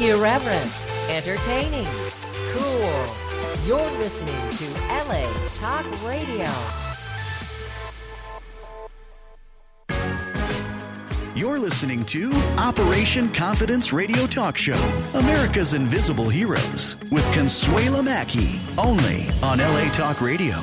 Irreverent, entertaining, cool. You're listening to LA Talk Radio. You're listening to Operation Confidence Radio Talk Show, America's Invisible Heroes, with Consuela Mackey, only on LA Talk Radio.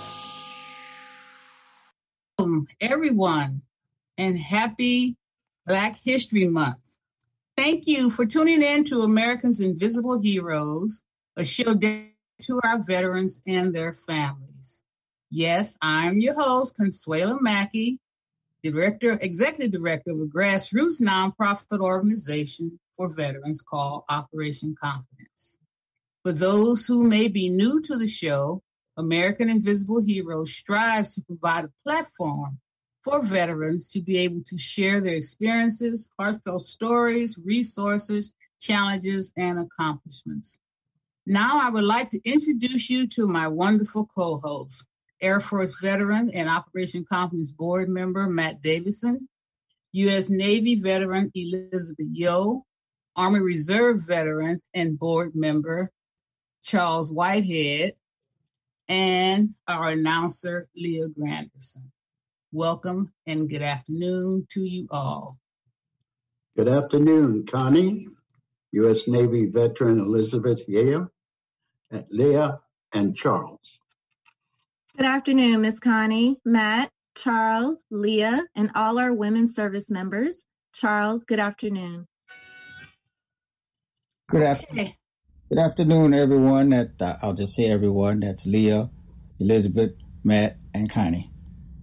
Everyone, and happy Black History Month. Thank you for tuning in to America's Invisible Heroes, a show dedicated to our veterans and their families. Yes, I'm your host, Consuela Mackey, Executive Director of a grassroots nonprofit organization for veterans called Operation Confidence. For those who may be new to the show, American Invisible Heroes strives to provide a platform for veterans to be able to share their experiences, heartfelt stories, resources, challenges, and accomplishments. Now I would like to introduce you to my wonderful co-host, Air Force veteran and Operation Confidence board member Matt Davison, U.S. Navy veteran Elizabeth Yo, Army Reserve veteran and board member Charles Whitehead, and our announcer Leah Granderson. Welcome and good afternoon to you all. Good afternoon, Connie, U.S. Navy veteran Elizabeth Yeo, Leah, and Charles. Good afternoon, Ms. Connie, Matt, Charles, Leah, and all our women service members. Charles, good afternoon. Good afternoon, everyone. I'll just say everyone. That's Leah, Elizabeth, Matt, and Connie.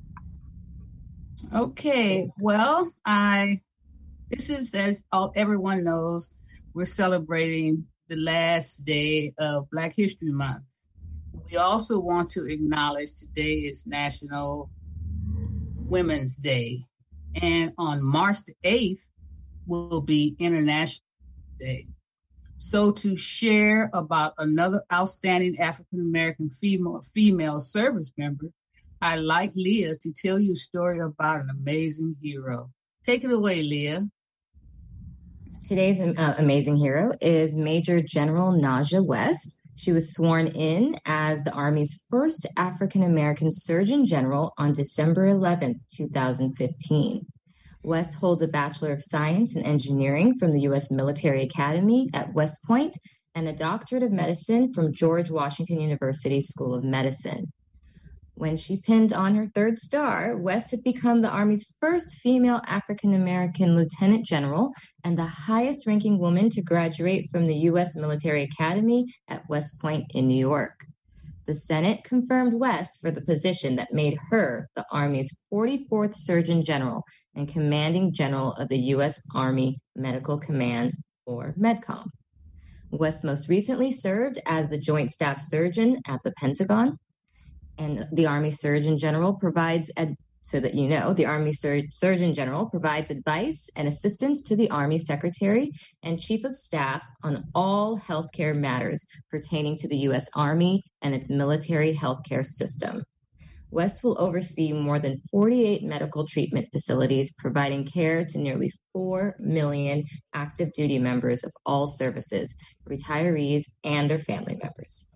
Okay, well, this is, as everyone knows, we're celebrating the last day of Black History Month. We also want to acknowledge today is National Women's Day, and on March the 8th will be International Day. So to share about another outstanding African-American female service member, I'd like Leah to tell you a story about an amazing hero. Take it away, Leah. Today's amazing hero is Major General Naja West. She was sworn in as the Army's first African-American Surgeon General on December 11, 2015. West holds a Bachelor of Science in Engineering from the U.S. Military Academy at West Point and a Doctorate of Medicine from George Washington University School of Medicine. When she pinned on her third star, West had become the Army's first female African-American Lieutenant General and the highest-ranking woman to graduate from the U.S. Military Academy at West Point in New York. The Senate confirmed West for the position that made her the Army's 44th Surgeon General and Commanding General of the U.S. Army Medical Command, or MedCom. West most recently served as the Joint Staff Surgeon at the Pentagon. And the Army Surgeon General provides, the Army Surgeon General provides advice and assistance to the Army Secretary and Chief of Staff on all healthcare matters pertaining to the U.S. Army and its military healthcare system. West will oversee more than 48 medical treatment facilities, providing care to nearly 4 million active duty members of all services, retirees, and their family members.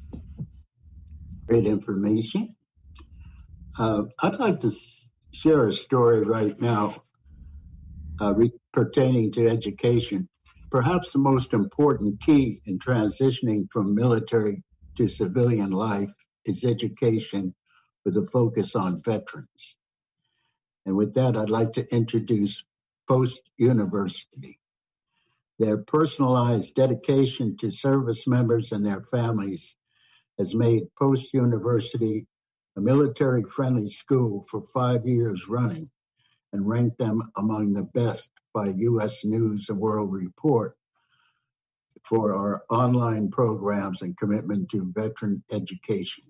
Great information. I'd like to share a story right now pertaining to education. Perhaps the most important key in transitioning from military to civilian life is education with a focus on veterans. And with that, I'd like to introduce Post University. Their personalized dedication to service members and their families has made Post University a military-friendly school for 5 years running and ranked them among the best by U.S. News and World Report for our online programs and commitment to veteran education.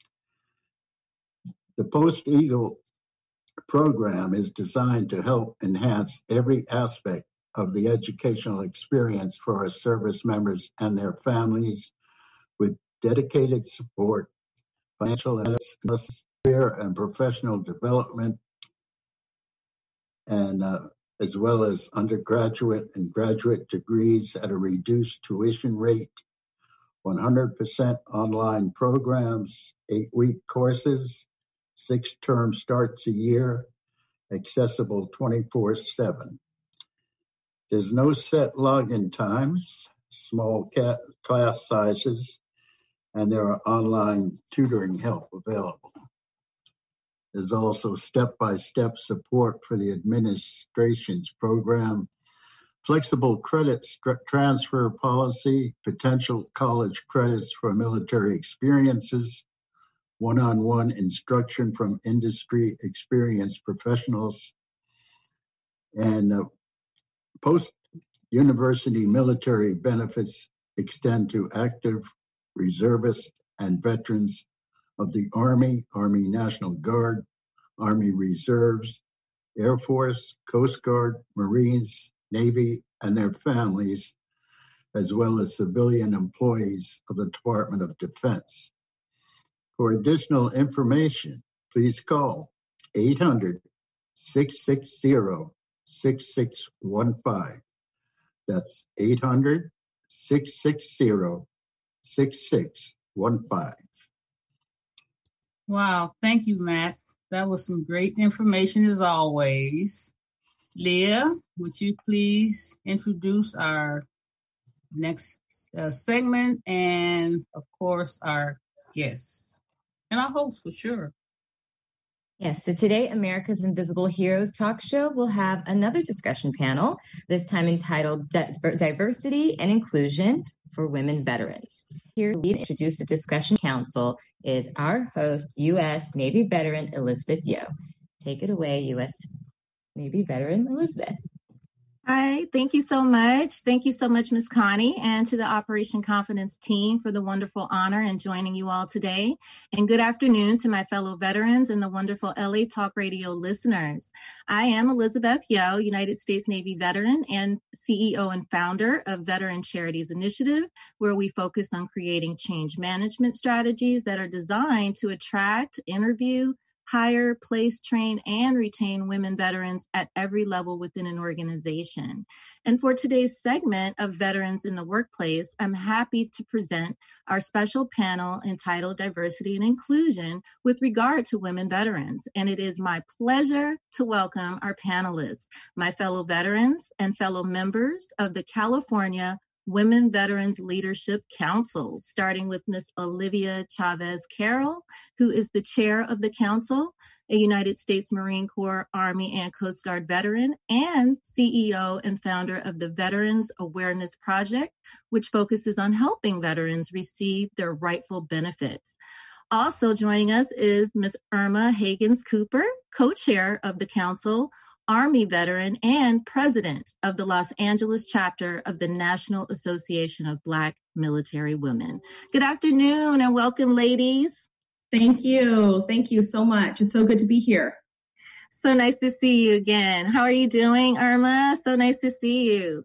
The Post Eagle program is designed to help enhance every aspect of the educational experience for our service members and their families with dedicated support, financial career and professional development, and as well as undergraduate and graduate degrees at a reduced tuition rate, 100% online programs, 8-week courses, 6 term starts a year, accessible 24/7. There's no set login times, small class sizes, and there are online tutoring help available. There's also step-by-step support for the administration's program, flexible credit transfer policy, potential college credits for military experiences, one-on-one instruction from industry experienced professionals, and post-university military benefits extend to active reservists and veterans of the Army, Army National Guard, Army Reserves, Air Force, Coast Guard, Marines, Navy, and their families, as well as civilian employees of the Department of Defense. For additional information, please call 800-660-6615. That's 800-660-6615. Wow, thank you, Matt. That was some great information as always. Leah, would you please introduce our next segment and, of course, our guests and our host for sure. Yes, so today, America's Invisible Heroes talk show will have another discussion panel, this time entitled Diversity and Inclusion for Women Veterans. Here to introduce the discussion council is our host, U.S. Navy veteran Elizabeth Yo. Take it away, U.S. Navy veteran Elizabeth. Hi, thank you so much. Thank you so much, Ms. Connie, and to the Operation Confidence team for the wonderful honor in joining you all today. And good afternoon to my fellow veterans and the wonderful LA Talk Radio listeners. I am Elizabeth Yo, United States Navy veteran and CEO and founder of Veteran Charities Initiative, where we focus on creating change management strategies that are designed to attract, interview, hire, place, train, and retain women veterans at every level within an organization. And for today's segment of Veterans in the Workplace, I'm happy to present our special panel entitled Diversity and Inclusion with regard to women veterans. And it is my pleasure to welcome our panelists, my fellow veterans and fellow members of the California Women Veterans Leadership Council, starting with Ms. Olivia Chavez Carroll, who is the chair of the council, a United States Marine Corps, Army, and Coast Guard veteran, and CEO and founder of the Veterans Awareness Project, which focuses on helping veterans receive their rightful benefits. Also joining us is Ms. Irma Higgins Cooper, co-chair of the council, Army veteran, and president of the Los Angeles chapter of the National Association of Black Military Women. Good afternoon and welcome, ladies. Thank you. Thank you so much. It's so good to be here. So nice to see you again. How are you doing, Irma? So nice to see you.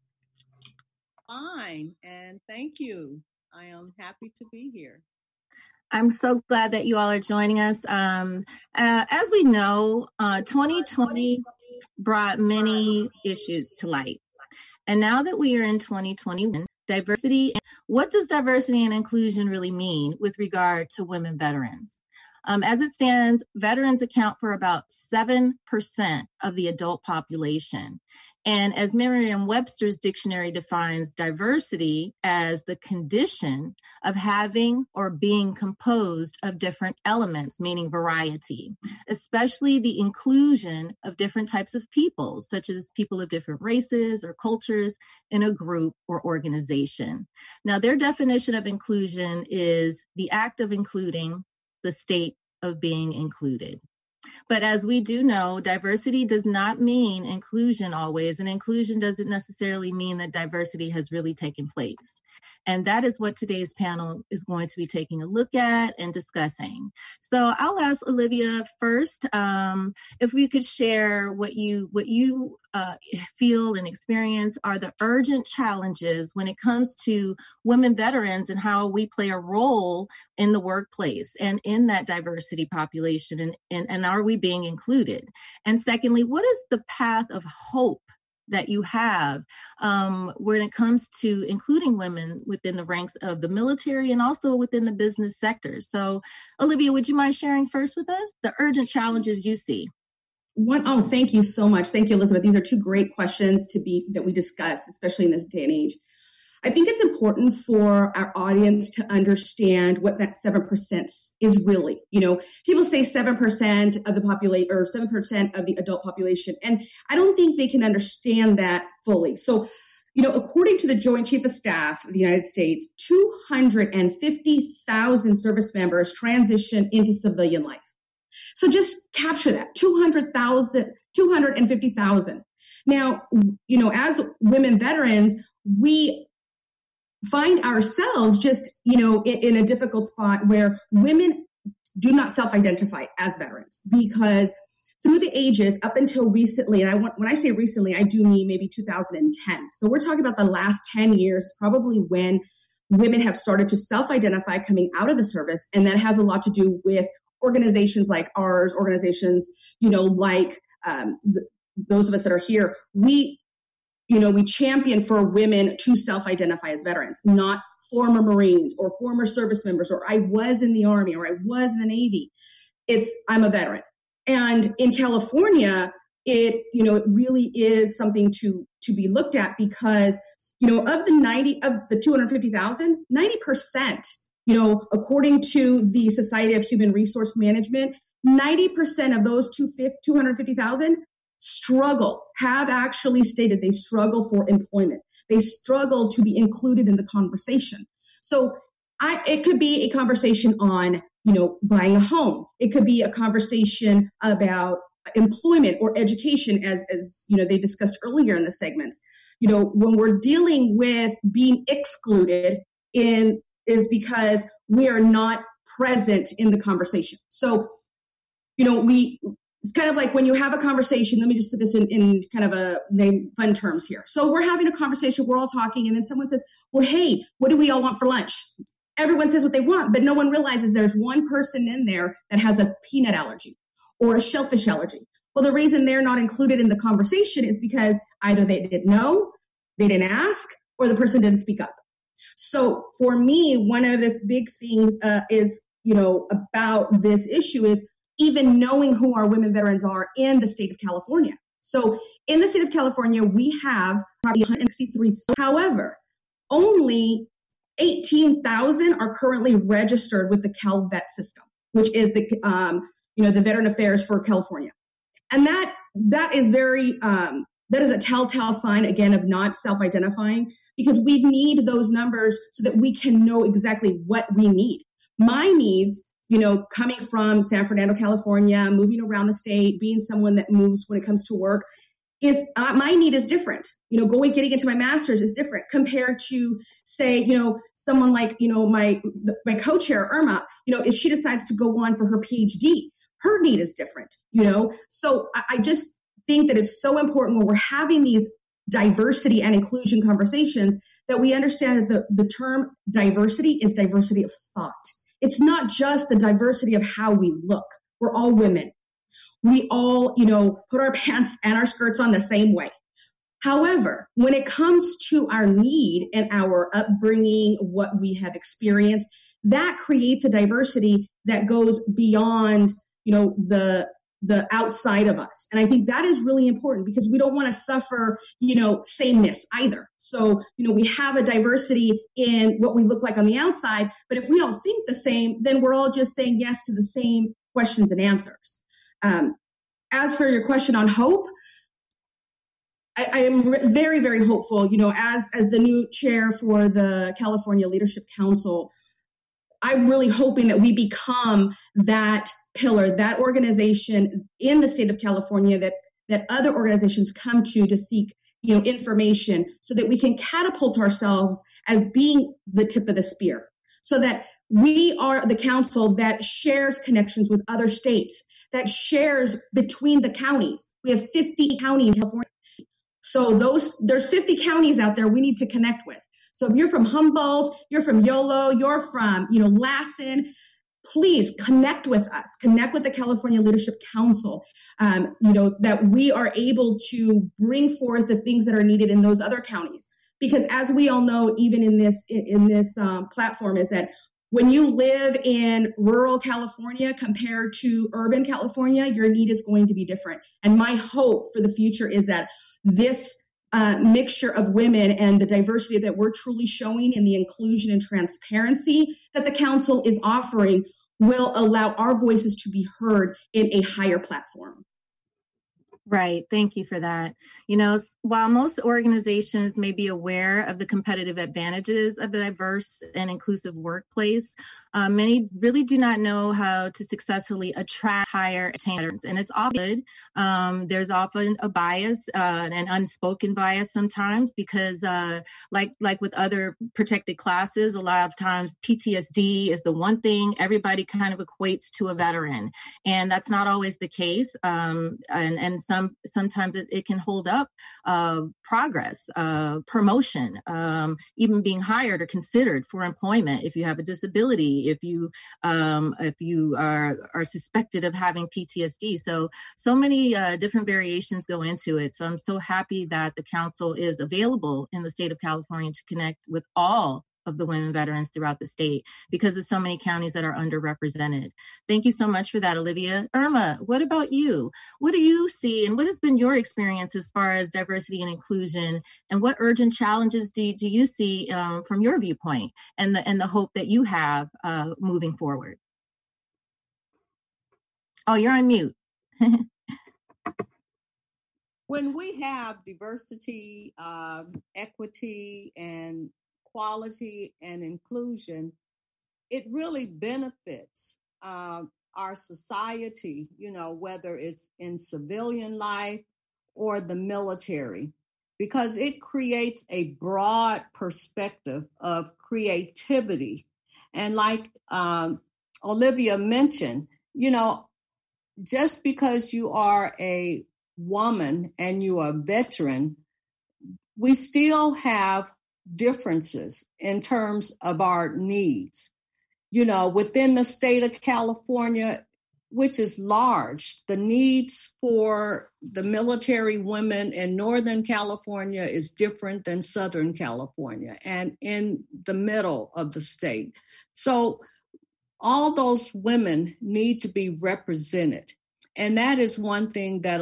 Fine, and thank you. I am happy to be here. I'm so glad that you all are joining us. As we know, 2020 brought many issues to light. And now that we are in 2021, what does diversity and inclusion really mean with regard to women veterans? As it stands, veterans account for about 7% of the adult population. And as Merriam-Webster's dictionary defines diversity as the condition of having or being composed of different elements, meaning variety, especially the inclusion of different types of people, such as people of different races or cultures in a group or organization. Now, their definition of inclusion is the act of including, the state of being included. But as we do know, diversity does not mean inclusion always, and inclusion doesn't necessarily mean that diversity has really taken place. And that is what today's panel is going to be taking a look at and discussing. So I'll ask Olivia first, if we could share what you feel and experience are the urgent challenges when it comes to women veterans and how we play a role in the workplace and in that diversity population, and are we being included? And secondly, what is the path of hope that you have when it comes to including women within the ranks of the military and also within the business sector? So Olivia, would you mind sharing first with us the urgent challenges you see? Thank you so much. Thank you, Elizabeth. These are two great questions that we discuss, especially in this day and age. I think it's important for our audience to understand what that 7% is really. People say 7% of the population or 7% of the adult population, and I don't think they can understand that fully. So, according to the Joint Chief of Staff of the United States, 250,000 service members transition into civilian life. So just capture that, 250,000. Now, as women veterans, we find ourselves just, in a difficult spot where women do not self-identify as veterans, because through the ages up until recently, and when I say recently, I do mean maybe 2010. So we're talking about the last 10 years, probably when women have started to self-identify coming out of the service. And that has a lot to do with organizations like ours, organizations, like those of us that are here. We champion for women to self-identify as veterans, not former Marines or former service members, or I was in the Army or I was in the Navy. I'm a veteran. And in California, it really is something to be looked at, because, of the 250,000, 90%, according to the Society of Human Resource Management, 90% of those 250,000 have actually stated they struggle for employment. They struggle to be included in the conversation. So it could be a conversation on, buying a home. It could be a conversation about employment or education, as they discussed earlier in the segments. When we're dealing with being excluded is because we are not present in the conversation. So, it's kind of like when you have a conversation, let me just put this in kind of fun terms here. So we're having a conversation, we're all talking, and then someone says, well, hey, what do we all want for lunch? Everyone says what they want, but no one realizes there's one person in there that has a peanut allergy or a shellfish allergy. Well, the reason they're not included in the conversation is because either they didn't know, they didn't ask, or the person didn't speak up. So for me, one of the big things is, about this issue is even knowing who our women veterans are in the state of California. So in the state of California, we have probably 163. However, only 18,000 are currently registered with the CalVet system, which is the Veteran Affairs for California. And that is that is a telltale sign, again, of not self-identifying, because we need those numbers so that we can know exactly what we need. My needs, coming from San Fernando, California, moving around the state, being someone that moves when it comes to work, is my need is different. Getting into my master's is different compared to, say, someone like, my co-chair, Irma, if she decides to go on for her PhD, her need is different, So I just think that it's so important when we're having these diversity and inclusion conversations that we understand that the term diversity is diversity of thought. It's not just the diversity of how we look. We're all women. We all, put our pants and our skirts on the same way. However, when it comes to our need and our upbringing, what we have experienced, that creates a diversity that goes beyond, the outside of us. And I think that is really important because we don't want to suffer, sameness either. So, we have a diversity in what we look like on the outside, but if we all think the same, then we're all just saying yes to the same questions and answers. As for your question on hope, I am very, very hopeful, as the new chair for the California Leadership Council, I'm really hoping that we become that pillar, that organization in the state of California that other organizations come to seek information so that we can catapult ourselves as being the tip of the spear, so that we are the council that shares connections with other states, that shares between the counties. We have 50 counties in California. So there's 50 counties out there we need to connect with. So if you're from Humboldt, you're from Yolo, you're from, Lassen, please connect with us, connect with the California Leadership Council, that we are able to bring forth the things that are needed in those other counties. Because as we all know, even in this platform, is that when you live in rural California compared to urban California, your need is going to be different. And my hope for the future is that this mixture of women and the diversity that we're truly showing in the inclusion and transparency that the council is offering will allow our voices to be heard in a higher platform. Right. Thank you for that. While most organizations may be aware of the competitive advantages of a diverse and inclusive workplace, many really do not know how to successfully attract, hire, retain veterans. And it's all good. There's often a bias, an unspoken bias sometimes, because like with other protected classes, a lot of times PTSD is the one thing everybody kind of equates to a veteran. And that's not always the case. And sometimes it can hold up progress, promotion, even being hired or considered for employment if you have a disability, if you are suspected of having PTSD. So many different variations go into it. So I'm so happy that the council is available in the state of California to connect with all of the women veterans throughout the state, because there's so many counties that are underrepresented. Thank you so much for that, Olivia. Irma, what about you? What do you see, and what has been your experience as far as diversity and inclusion, and what urgent challenges do you see from your viewpoint and the hope that you have moving forward? Oh, you're on mute. When we have diversity, equity, and quality and inclusion, it really benefits our society, whether it's in civilian life or the military, because it creates a broad perspective of creativity. And like Olivia mentioned, just because you are a woman and you are a veteran, we still have differences in terms of our needs. Within the state of California, which is large, the needs for the military women in Northern California is different than Southern California and in the middle of the state. So all those women need to be represented. And that is one thing that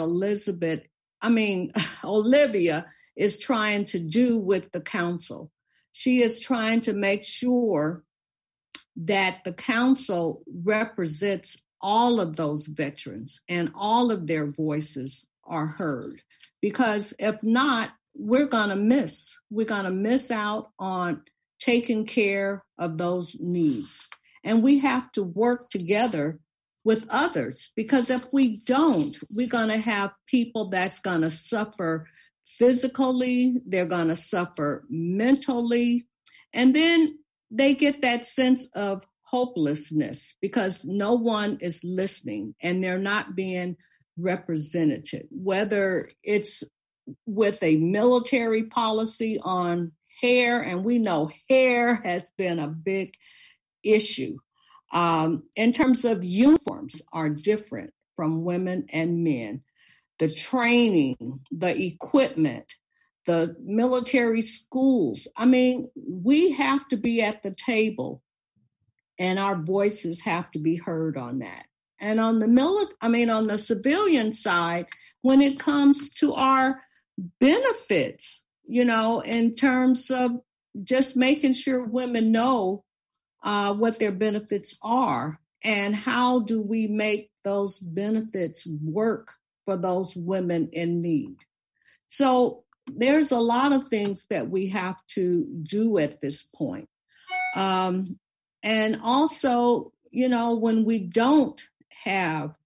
Olivia is trying to do with the council. She is trying to make sure that the council represents all of those veterans and all of their voices are heard. Because if not, we're going to miss. We're going to miss out on taking care of those needs. And we have to work together with others, because if we don't, we're going to have people that's going to suffer physically, they're going to suffer mentally, and then they get that sense of hopelessness because no one is listening and they're not being represented, whether it's with a military policy on hair, and we know hair has been a big issue. In terms of uniforms are different from women and men. The training, the equipment, the military schools. We have to be at the table and our voices have to be heard on that. And on the civilian side, when it comes to our benefits, in terms of just making sure women know what their benefits are and how do we make those benefits work for those women in need. So there's a lot of things that we have to do at this point. And also, when we don't have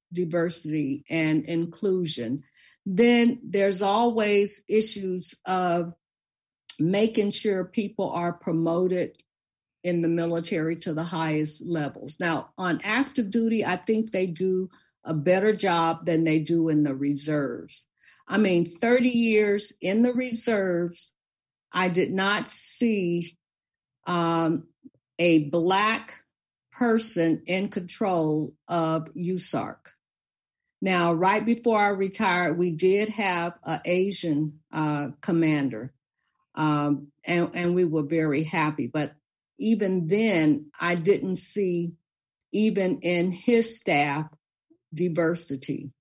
diversity and inclusion, then there's always issues of making sure people are promoted in the military to the highest levels. Now, on active duty, I think they do a better job than they do in the reserves. 30 years in the reserves, I did not see a Black person in control of USARC. Now, right before I retired, we did have an Asian commander, and we were very happy. But even then, I didn't see, even in his staff, diversity.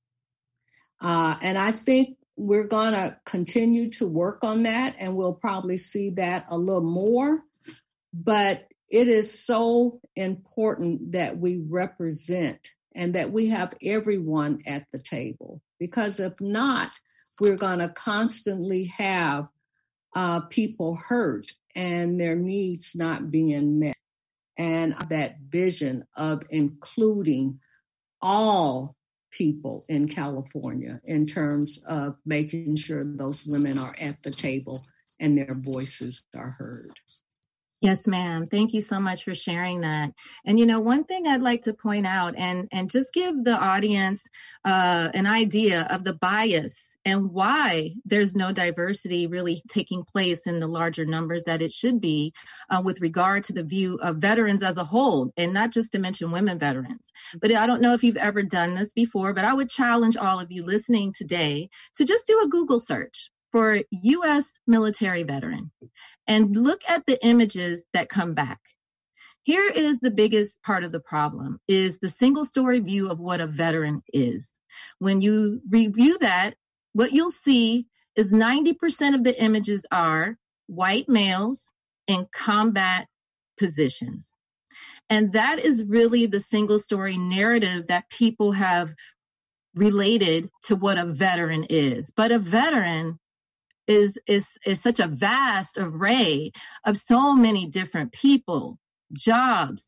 And I think we're going to continue to work on that, and we'll probably see that a little more. But it is so important that we represent and that we have everyone at the table, because if not, we're going to constantly have people hurt and their needs not being met. And that vision of including all people in California in terms of making sure those women are at the table and their voices are heard. Yes, ma'am. Thank you so much for sharing that. And, one thing I'd like to point out and just give the audience an idea of the bias and why there's no diversity really taking place in the larger numbers that it should be with regard to the view of veterans as a whole, and not just to mention women veterans. But I don't know if you've ever done this before, but I would challenge all of you listening today to just do a Google search for U.S. military veteran and look at the images that come back. Here is the biggest part of the problem, is the single story view of what a veteran is. When you review that, what you'll see is 90% of the images are white males in combat positions. And that is really the single story narrative that people have related to what a veteran is. But a veteran is such a vast array of so many different people, jobs,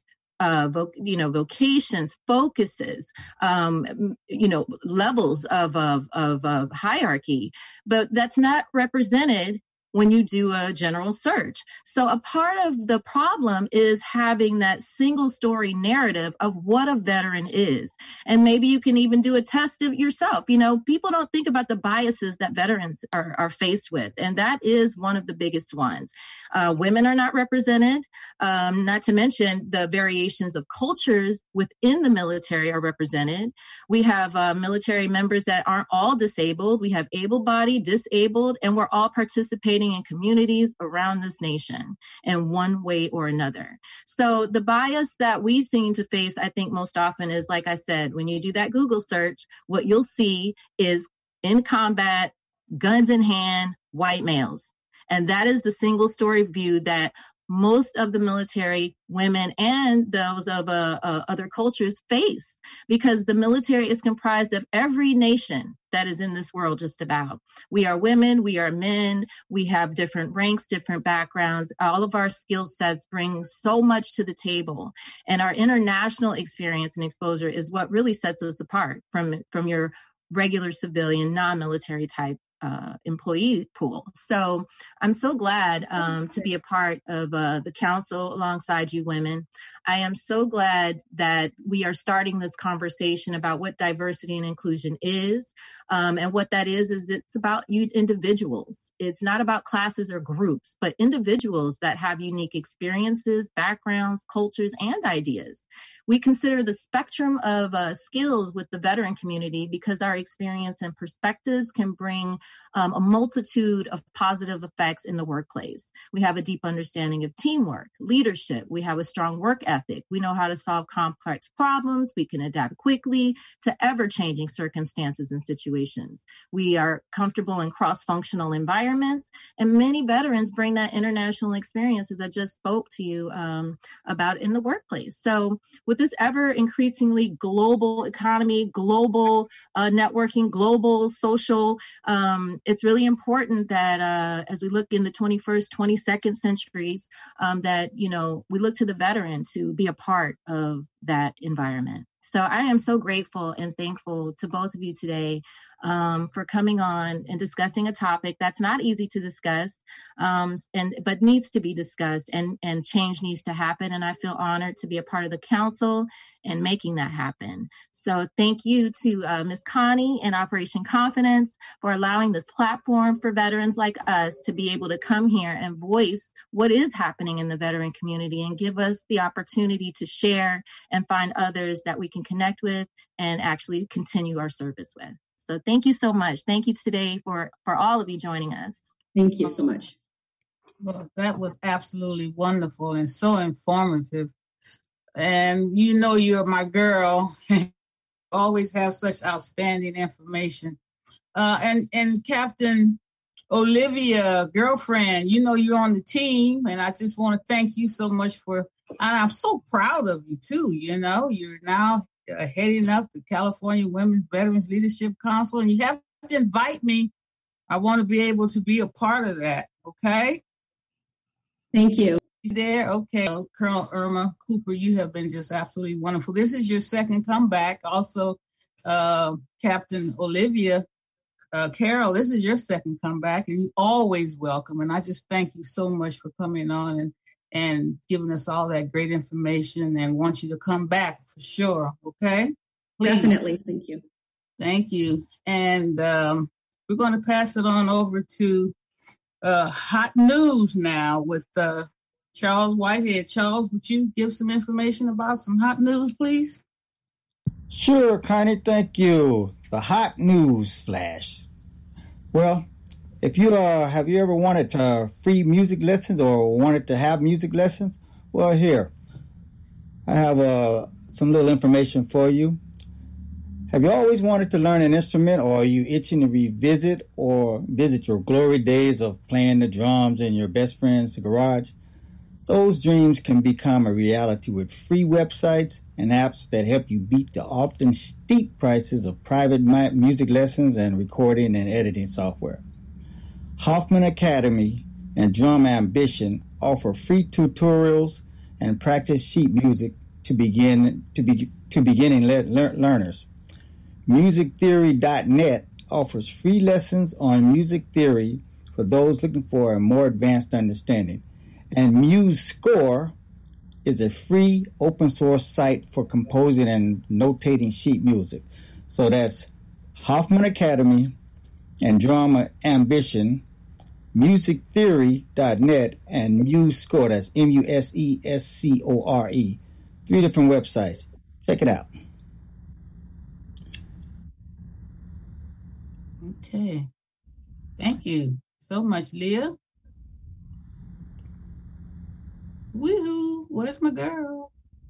vocations, focuses, levels of hierarchy, but that's not represented when you do a general search. So a part of the problem is having that single story narrative of what a veteran is. And maybe you can even do a test of yourself. People don't think about the biases that veterans are faced with. And that is one of the biggest ones. Women are not represented, not to mention the variations of cultures within the military are represented. We have military members that aren't all disabled. We have able-bodied, disabled, and we're all participating in communities around this nation in one way or another. So the bias that we seem to face, I think most often is, like I said, when you do that Google search, what you'll see is in combat, guns in hand, white males. And that is the single story view that most of the military women and those of other cultures face, because the military is comprised of every nation that is in this world, just about. We are women, we are men, we have different ranks, different backgrounds. All of our skill sets bring so much to the table. And our international experience and exposure is what really sets us apart from your regular civilian, non-military type employee pool. So I'm so glad to be a part of the council alongside you women. I am so glad that we are starting this conversation about what diversity and inclusion is. And what that is it's about you individuals. It's not about classes or groups, but individuals that have unique experiences, backgrounds, cultures, and ideas. We consider the spectrum of skills with the veteran community because our experience and perspectives can bring a multitude of positive effects in the workplace. We have a deep understanding of teamwork, leadership. We have a strong work ethic. We know how to solve complex problems. We can adapt quickly to ever-changing circumstances and situations. We are comfortable in cross-functional environments, and many veterans bring that international experience, as I just spoke to you about in the workplace. So with this ever increasingly global economy, global networking, global social, it's really important that as we look in the 21st, 22nd centuries, that, we look to the veteran to be a part of that environment. So I am so grateful and thankful to both of you today for coming on and discussing a topic that's not easy to discuss, but needs to be discussed, and change needs to happen. And I feel honored to be a part of the council and making that happen. So thank you to Ms. Connie and Operation Confidence for allowing this platform for veterans like us to be able to come here and voice what is happening in the veteran community and give us the opportunity to share and find others that we can connect with and actually continue our service with. So thank you so much. Thank you today for all of you joining us. Thank you so much. Well, that was absolutely wonderful and so informative. And you know you're my girl. Always have such outstanding information. And Captain Olivia, girlfriend, you know you're on the team, and I just want to thank you so much and I'm so proud of you too. You know, you're now heading up the California Women's Veterans Leadership Council, and you have to invite me. I want to be able to be a part of that. Okay. Thank you. There. Okay. Colonel Irma Cooper, you have been just absolutely wonderful. This is your second comeback. Also, Captain Olivia Carroll, this is your second comeback, and you're always welcome. And I just thank you so much for coming on and giving us all that great information, and want you to come back for sure. Okay? Please. Definitely. Thank you. Thank you. And we're going to pass it on over to hot news now with Charles Whitehead. Charles, would you give some information about some hot news, please? Sure, Connie. Thank you. The hot news flash. Well, if you have you ever wanted free music lessons or wanted to have music lessons? Well, here I have some little information for you. Have you always wanted to learn an instrument, or are you itching to revisit or visit your glory days of playing the drums in your best friend's garage? Those dreams can become a reality with free websites and apps that help you beat the often steep prices of private music lessons and recording and editing software. Hoffman Academy and Drum Ambition offer free tutorials and practice sheet music to beginning learners. MusicTheory.net offers free lessons on music theory for those looking for a more advanced understanding. And MuseScore is a free open source site for composing and notating sheet music. So that's Hoffman Academy and Drum Ambition, MusicTheory.net, and MuseScore. That's MUSESCORE. 3 different websites. Check it out. Okay. Thank you so much, Leah. Woohoo! Where's my girl?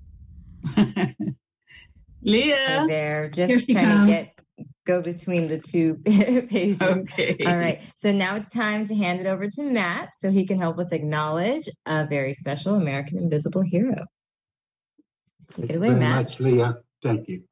Leah. Hi there. Just trying to go between the two pages. Okay. All right. So now it's time to hand it over to Matt so he can help us acknowledge a very special American Invisible hero. Take it away, Matt. Very much, Leah. Thank you.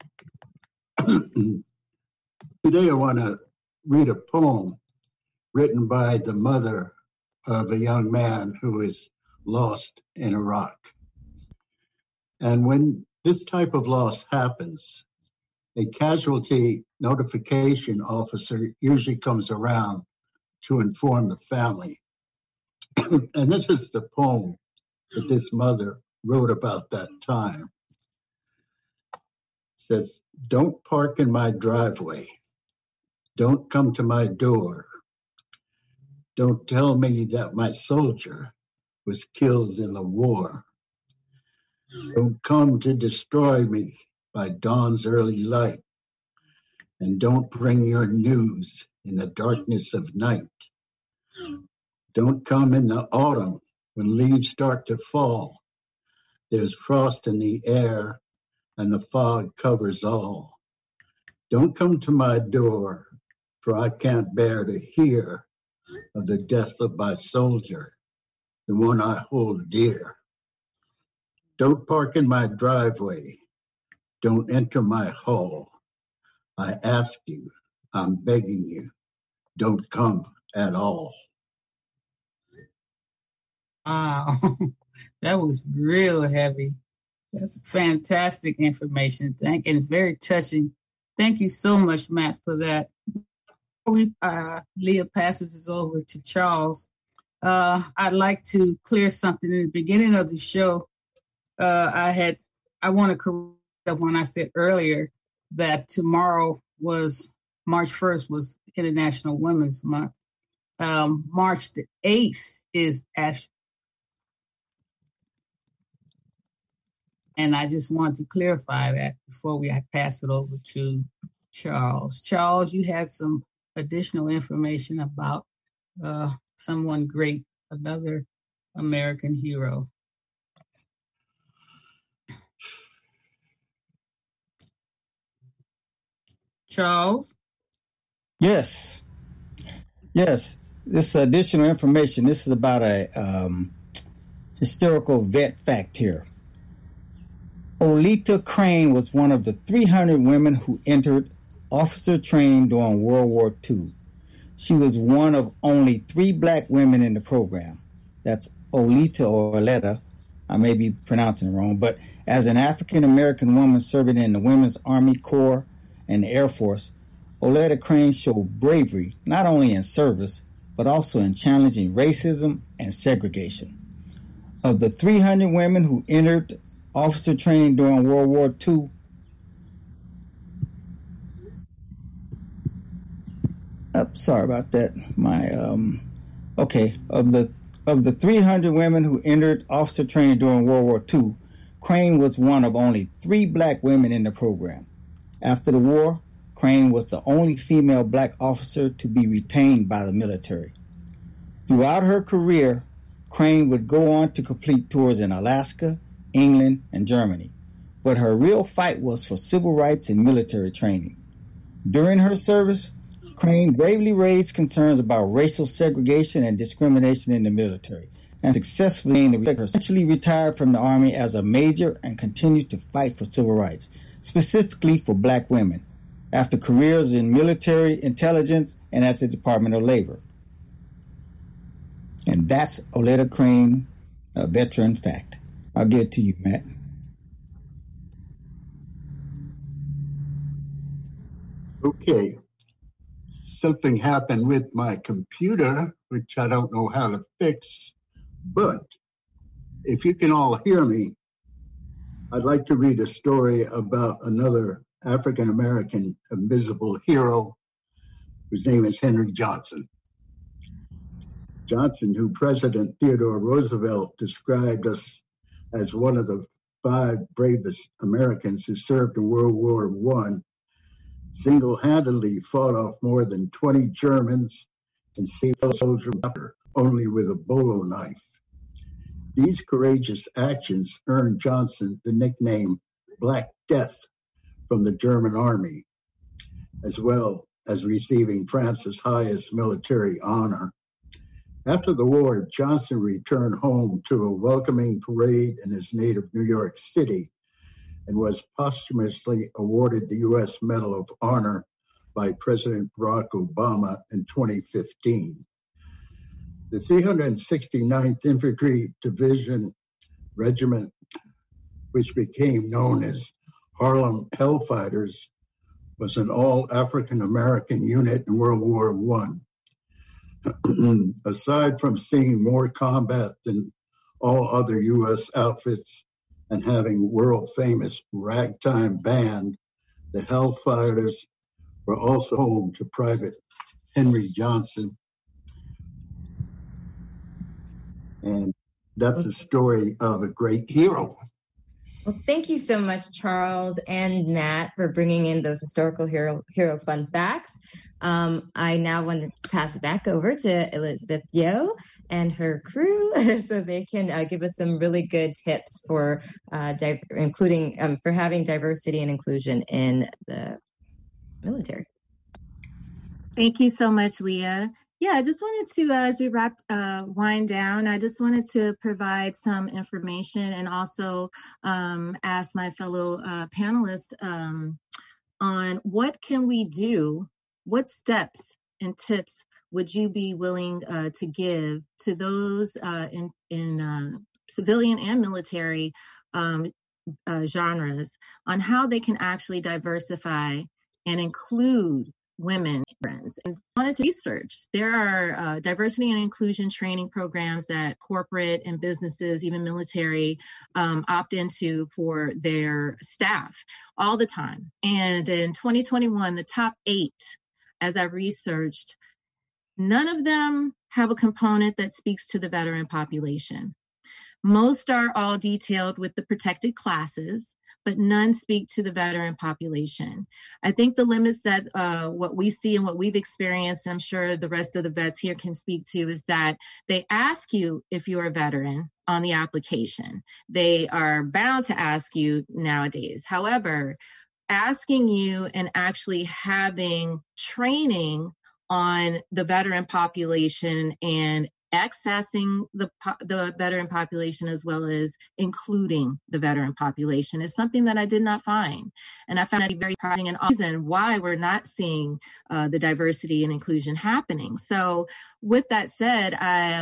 Today I want to read a poem written by the mother of a young man who is lost in Iraq. And when this type of loss happens, a casualty notification officer usually comes around to inform the family. And this is the poem that this mother wrote about that time. It says, "Don't park in my driveway. Don't come to my door. Don't tell me that my soldier was killed in the war. Don't come to destroy me by dawn's early light. And don't bring your news in the darkness of night. Don't come in the autumn when leaves start to fall. There's frost in the air and the fog covers all. Don't come to my door, for I can't bear to hear of the death of my soldier, the one I hold dear. Don't park in my driveway. Don't enter my hall. I ask you, I'm begging you, don't come at all." Wow, that was real heavy. That's fantastic information. And very touching. Thank you so much, Matt, for that. Before Leah passes this over to Charles, I'd like to clear something. In the beginning of the show, I want to correct when I said earlier that tomorrow was March 1st was International Women's Month. March the 8th is Ash. And I just want to clarify that before we pass it over to Charles. Charles, you had some additional information about someone great, another American hero. Charles? Yes. This additional information, this is about a historical vet fact here. Oleta Crane was one of the 300 women who entered officer training during World War II. She was one of only 3 black women in the program. That's Oleta or Oleta. I may be pronouncing it wrong, but as an African-American woman serving in the Women's Army Corps and the Air Force, Oleta Crane showed bravery not only in service, but also in challenging racism and segregation. Of the 300 women who entered officer training during World War II, sorry about that. Of the 300 women who entered officer training during World War II, Crane was one of only 3 black women in the program. After the war, Crane was the only female black officer to be retained by the military. Throughout her career, Crane would go on to complete tours in Alaska, England, and Germany, but her real fight was for civil rights and military training. During her service, Crane bravely raised concerns about racial segregation and discrimination in the military, and successfully eventually retired from the Army as a major and continued to fight for civil rights, specifically for black women, after careers in military intelligence and at the Department of Labor. And that's Oleta Crane, a veteran fact. I'll give it to you, Matt. Okay. Something happened with my computer, which I don't know how to fix. But if you can all hear me, I'd like to read a story about another African-American invisible hero whose name is Henry Johnson. Johnson, who President Theodore Roosevelt described as one of the 5 bravest Americans who served in World War I, single-handedly fought off more than 20 Germans and saved a soldier only with a bolo knife. These courageous actions earned Johnson the nickname Black Death from the German army, as well as receiving France's highest military honor. After the war, Johnson returned home to a welcoming parade in his native New York City and was posthumously awarded the U.S. Medal of Honor by President Barack Obama in 2015. The 369th Infantry Division Regiment, which became known as Harlem Hellfighters, was an all-African-American unit in World War I. Aside from seeing more combat than all other U.S. outfits and having world-famous ragtime band, the Hellfighters were also home to Private Henry Johnson. And that's a story of a great hero. Well, thank you so much, Charles and Matt, for bringing in those historical hero fun facts. I now want to pass it back over to Elizabeth Yo and her crew so they can give us some really good tips for including for having diversity and inclusion in the military. Thank you so much, Leah. Yeah, I just wanted to, as we wind down, I just wanted to provide some information and also ask my fellow panelists on what can we do, what steps and tips would you be willing to give to those in civilian and military genres on how they can actually diversify and include women friends. And wanted to research. There are diversity and inclusion training programs that corporate and businesses, even military, opt into for their staff all the time. And in 2021, the top 8, as I researched, none of them have a component that speaks to the veteran population. Most are all detailed with the protected classes, but none speak to the veteran population. I think the limits that what we see and what we've experienced, and I'm sure the rest of the vets here can speak to, is that they ask you if you're a veteran on the application. They are bound to ask you nowadays. However, asking you and actually having training on the veteran population and accessing the veteran population as well as including the veteran population is something that I did not find. And I found that very surprising and reason why we're not seeing the diversity and inclusion happening. So with that said,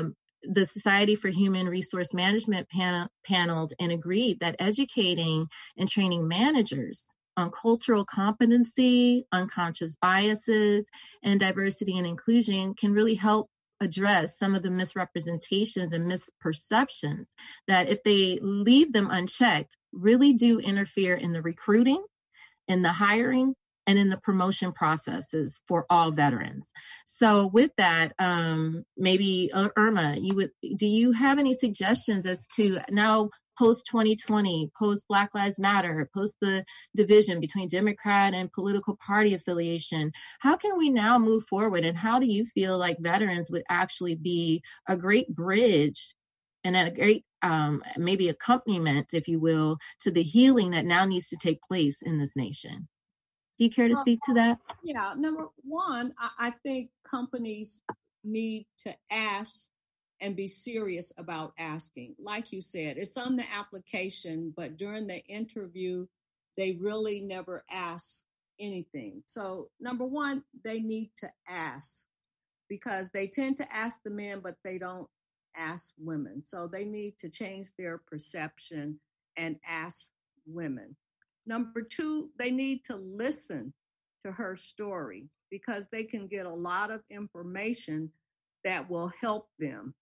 the Society for Human Resource Management paneled and agreed that educating and training managers on cultural competency, unconscious biases, and diversity and inclusion can really help address some of the misrepresentations and misperceptions that, if they leave them unchecked, really do interfere in the recruiting, in the hiring, and in the promotion processes for all veterans. So with that, maybe Irma, do you have any suggestions as to now post 2020, post Black Lives Matter, post the division between Democrat and political party affiliation? How can we now move forward? And how do you feel like veterans would actually be a great bridge and a great maybe accompaniment, if you will, to the healing that now needs to take place in this nation? Do you care to speak to that? Yeah, number one, I think companies need to ask and be serious about asking. Like you said, it's on the application, but during the interview, they really never ask anything. So number one, they need to ask, because they tend to ask the men, but they don't ask women. So they need to change their perception and ask women. Number two, they need to listen to her story, because they can get a lot of information that will help them,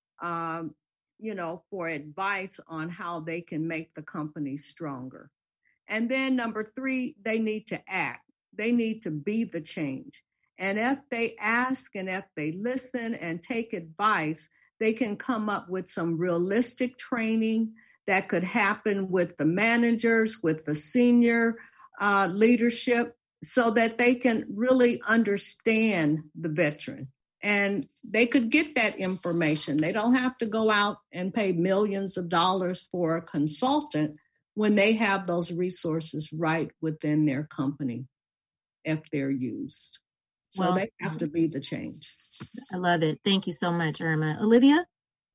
for advice on how they can make the company stronger. And then number three, they need to act. They need to be the change. And if they ask and if they listen and take advice, they can come up with some realistic training that could happen with the managers, with the senior leadership, so that they can really understand the veteran. And they could get that information. They don't have to go out and pay millions of dollars for a consultant when they have those resources right within their company, if they're used. So they have to be the change. I love it. Thank you so much, Irma. Olivia?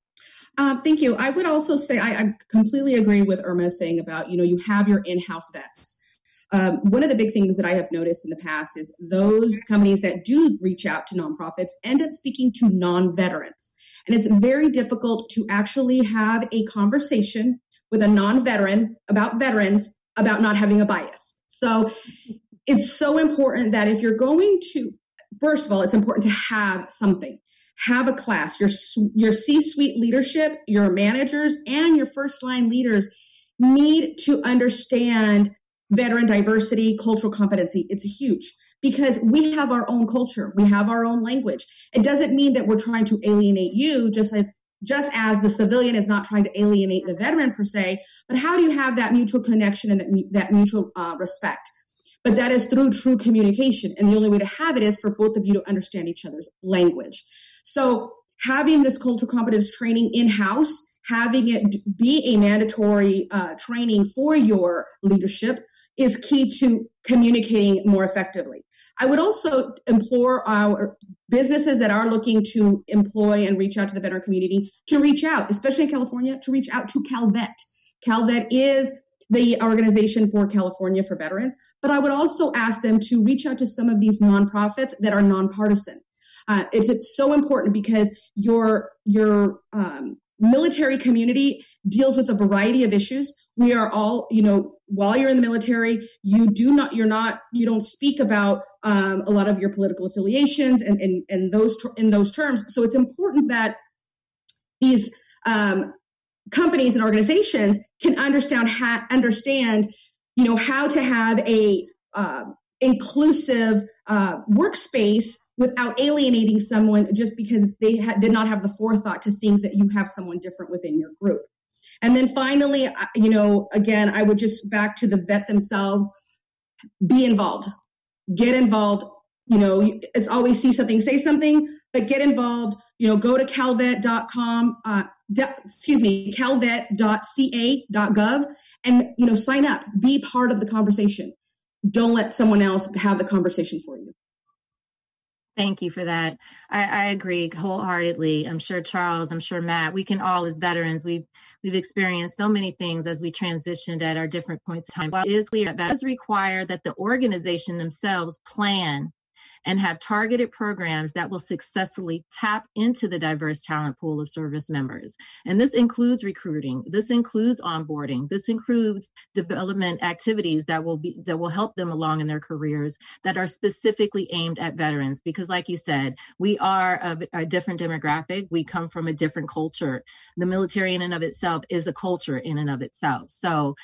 Thank you. I would also say I completely agree with Irma saying about, you have your in-house vets. One of the big things that I have noticed in the past is those companies that do reach out to nonprofits end up speaking to non-veterans. And it's very difficult to actually have a conversation with a non-veteran about veterans about not having a bias. So it's so important that if you're going to, first of all, it's important to have something. Have a class. Your C-suite leadership, your managers, and your first-line leaders need to understand veteran diversity, cultural competency. It's huge, because we have our own culture. We have our own language. It doesn't mean that we're trying to alienate you, just as the civilian is not trying to alienate the veteran per se, but how do you have that mutual connection and that mutual respect? But that is through true communication. And the only way to have it is for both of you to understand each other's language. So having this cultural competence training in-house, having it be a mandatory training for your leadership is key to communicating more effectively. I would also implore our businesses that are looking to employ and reach out to the veteran community to reach out, especially in California, to reach out to CalVet. CalVet is the organization for California for veterans, but I would also ask them to reach out to some of these nonprofits that are nonpartisan. It's so important, because your military community deals with a variety of issues. We are all, while you're in the military, you don't speak about a lot of your political affiliations and in those terms. So it's important that these companies and organizations can understand how to have a inclusive workspace without alienating someone just because they did not have the forethought to think that you have someone different within your group. And then finally, again, I would just back to the vet themselves, be involved, get involved. It's always see something, say something, but get involved. Go to calvet.com, calvet.ca.gov and, sign up, be part of the conversation. Don't let someone else have the conversation for you. Thank you for that. I agree wholeheartedly. I'm sure Charles, I'm sure Matt, we can all as veterans, we've experienced so many things as we transitioned at our different points in time. While it is clear that does require that the organization themselves plan and have targeted programs that will successfully tap into the diverse talent pool of service members. And this includes recruiting, this includes onboarding, this includes development activities that will help them along in their careers that are specifically aimed at veterans. Because like you said, we are a different demographic. We come from a different culture. The military in and of itself is a culture in and of itself. So,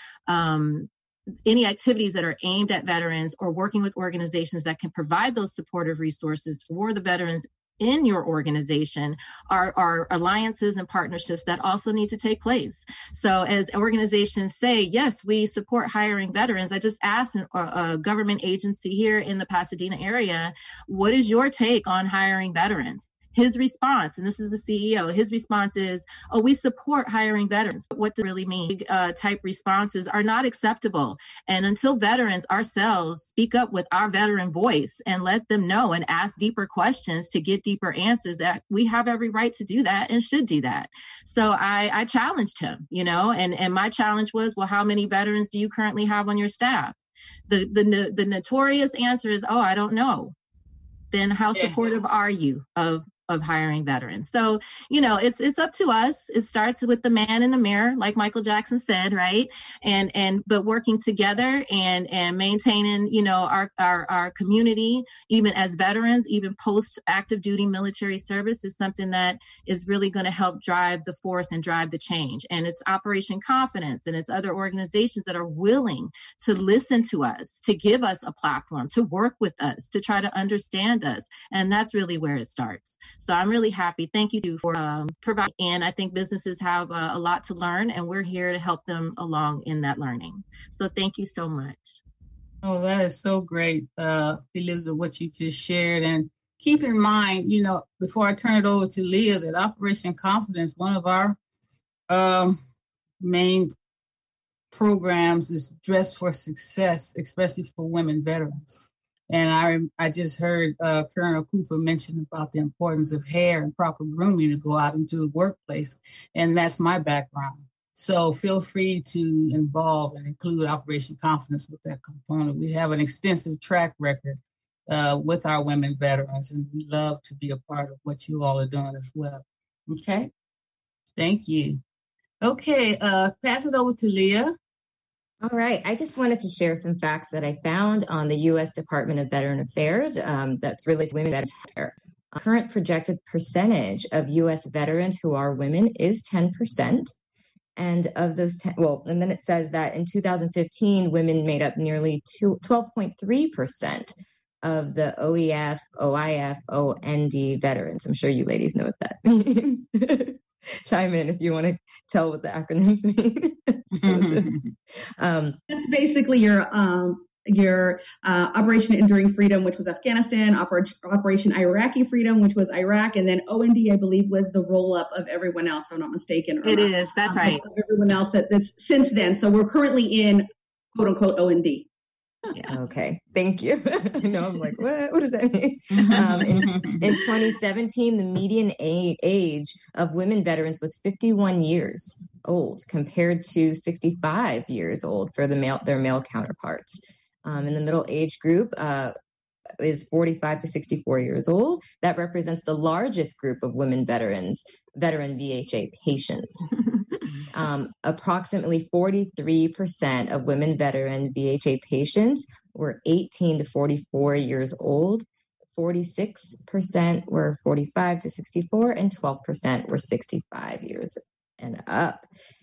any activities that are aimed at veterans or working with organizations that can provide those supportive resources for the veterans in your organization are alliances and partnerships that also need to take place. So as organizations say, yes, we support hiring veterans. I just asked a government agency here in the Pasadena area, what is your take on hiring veterans? His response, and this is the CEO, his response is, we support hiring veterans. What does it really mean? Type responses are not acceptable. And until veterans ourselves speak up with our veteran voice and let them know and ask deeper questions to get deeper answers, that we have every right to do that and should do that. So I challenged him, and my challenge was, well, how many veterans do you currently have on your staff? The notorious answer is, I don't know. Then how supportive are you of hiring veterans? So, it's up to us. It starts with the man in the mirror, like Michael Jackson said, right? But working together and maintaining, our community, even as veterans, even post active duty military service is something that is really going to help drive the force and drive the change. And it's Operation Confidence and it's other organizations that are willing to listen to us, to give us a platform, to work with us, to try to understand us. And that's really where it starts. So I'm really happy. Thank you for providing. And I think businesses have a lot to learn, and we're here to help them along in that learning. So thank you so much. Oh, that is so great, Elizabeth, what you just shared. And keep in mind, before I turn it over to Leah, that Operation Confidence, one of our main programs is Dress for Success, especially for women veterans. And I just heard Colonel Cooper mention about the importance of hair and proper grooming to go out into the workplace. And that's my background. So feel free to involve and include Operation Confidence with that component. We have an extensive track record with our women veterans, and we love to be a part of what you all are doing as well. Okay? Thank you. Okay, pass it over to Leah. All right. I just wanted to share some facts that I found on the U.S. Department of Veteran Affairs that's related to women veterans. Current projected percentage of U.S. veterans who are women is 10%. And of those, and then it says that in 2015, women made up nearly 12.3% of the OEF, OIF, OND veterans. I'm sure you ladies know what that means. Chime in if you want to tell what the acronyms mean. That's basically your Operation Enduring Freedom, which was Afghanistan, Operation Iraqi Freedom, which was Iraq, and then OND, I believe, was the roll-up of everyone else, if I'm not mistaken. It is, that's right. Of everyone else that's since then. So we're currently in, quote-unquote, OND. Yeah. Okay, thank you. I'm like, what does that mean? In 2017, the median age of women veterans was 51 years old compared to 65 years old for their male counterparts. In the middle age group, is 45 to 64 years old. That represents the largest group of women veteran VHA patients. Approximately 43% of women veteran VHA patients were 18 to 44 years old. 46% were 45 to 64, and 12% were 65 years and up.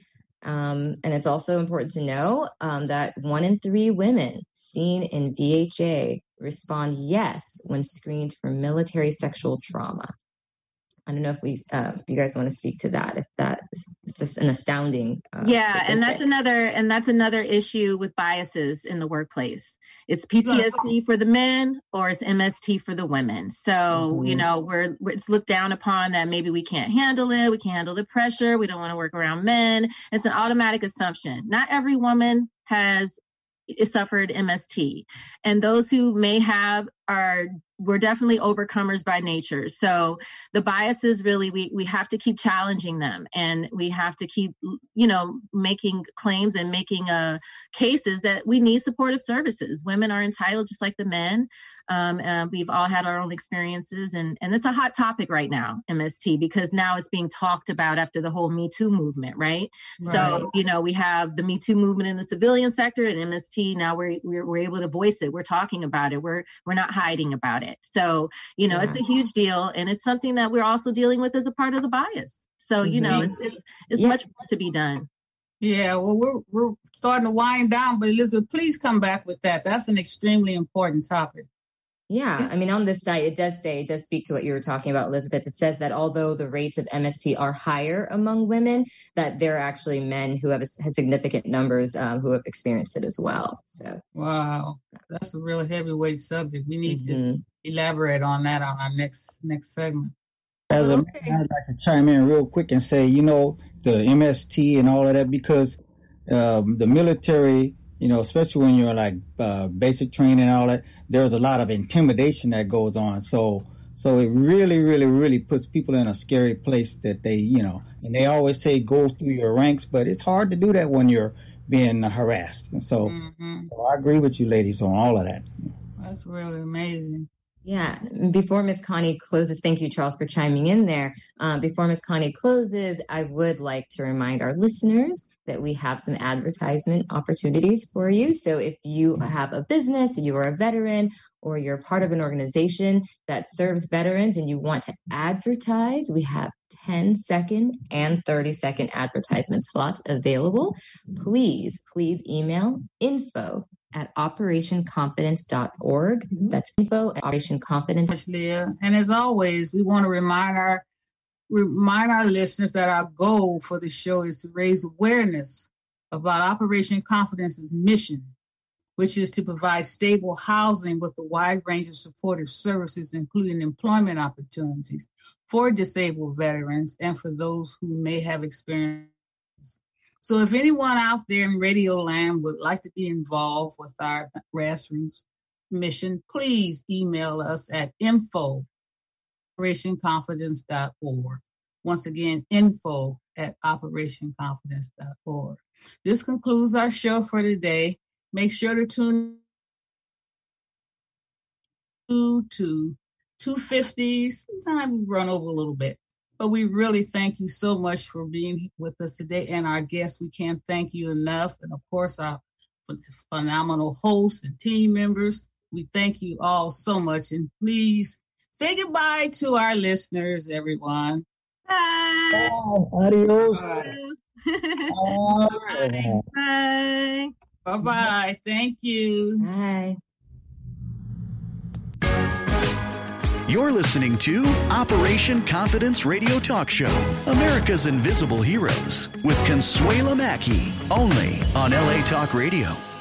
And it's also important to know that 1 in 3 women seen in VHA respond yes when screened for military sexual trauma. I don't know if you guys want to speak to that. If it's just an astounding statistic. and that's another issue with biases in the workplace. It's PTSD for the men, or it's MST for the women. So it's looked down upon that maybe we can't handle it. We can't handle the pressure. We don't want to work around men. It's an automatic assumption. Not every woman has suffered MST, and those who may have we're definitely overcomers by nature. So the biases, really, we have to keep challenging them, and we have to keep, making claims and making cases that we need supportive services. Women are entitled just like the men. We've all had our own experiences, and it's a hot topic right now, MST, because now it's being talked about after the whole Me Too movement, right? So, we have the Me Too movement in the civilian sector, and MST, now we're able to voice it. We're talking about it. We're not hiding about it. So, it's a huge deal, and it's something that we're also dealing with as a part of the bias. So, it's much more to be done. Yeah, well, we're starting to wind down, but Elizabeth, please come back with that. That's an extremely important topic. Yeah, I mean, on this site, it does speak to what you were talking about, Elizabeth. It says that although the rates of MST are higher among women, that there are actually men who have significant numbers who have experienced it as well. So, wow, that's a real heavyweight subject. We need to elaborate on that on our next segment. As a man, I'd like to chime in real quick and say, the MST and all of that, because the military, especially when you're like basic training and all that, there's a lot of intimidation that goes on. So it really, really, really puts people in a scary place that they, and they always say go through your ranks, but it's hard to do that when you're being harassed. And so I agree with you ladies on all of that. That's really amazing. Yeah. Before Ms. Connie closes, thank you, Charles, for chiming in there. Before Ms. Connie closes, I would like to remind our listeners that we have some advertisement opportunities for you. So if you have a business, you are a veteran, or you're part of an organization that serves veterans and you want to advertise, we have 10-second and 30-second advertisement slots available. Please email info@operationconfidence.org. That's info@operationconfidence. And as always, we want to remind our listeners that our goal for the show is to raise awareness about Operation Confidence's mission, which is to provide stable housing with a wide range of supportive services, including employment opportunities for disabled veterans and for those who may have experience. So if anyone out there in Radio Land would like to be involved with our grassroots mission, please email us at info@operationconfidence.org. Once again, info@operationconfidence.org. This concludes our show for today. Make sure to tune to 250s. Sometimes we run over a little bit, but we really thank you so much for being with us today. And our guests, we can't thank you enough. And of course, our phenomenal hosts and team members, we thank you all so much. And please say goodbye to our listeners, everyone. Bye. Adios. Bye. Bye. Bye. Bye-bye. Thank you. Bye. You're listening to Operation Confidence Radio Talk Show, America's Invisible Heroes, with Consuela Mackey, only on LA Talk Radio.